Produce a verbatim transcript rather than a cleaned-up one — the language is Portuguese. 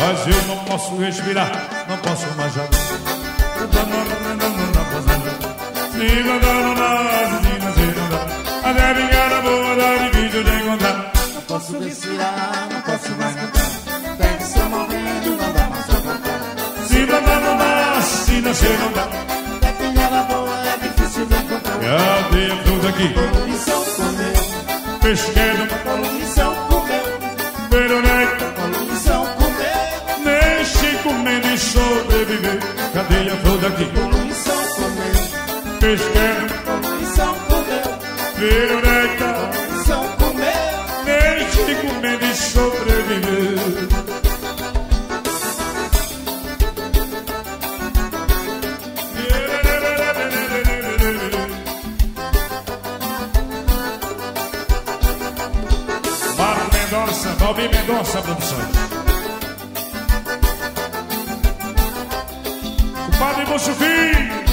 mas eu não posso respirar, não posso mais já. Se não dá, não dá, se não, se não dá. Até vingar a boa, dá difícil de encontrar. Não posso respirar, não posso mais cantar. Pega seu morrendo, não dá mais pra cantar. Se não dá, não dá, se não, se não dá. Até vingar a boa, é difícil de encontrar. Cadê a fruta aqui? Poluição comeu, Pesqueiro, poluição comeu, veroneca, poluição comeu, deixe comendo e sobreviver. Cadê a fruta aqui? poluição comeu, Pesqueiro, poluição comeu, veroneca, poluição comeu. deixe comendo e sobreviver. Marco Mendonça, Valmir Mendonça Produções. O Padre Bucho Filho.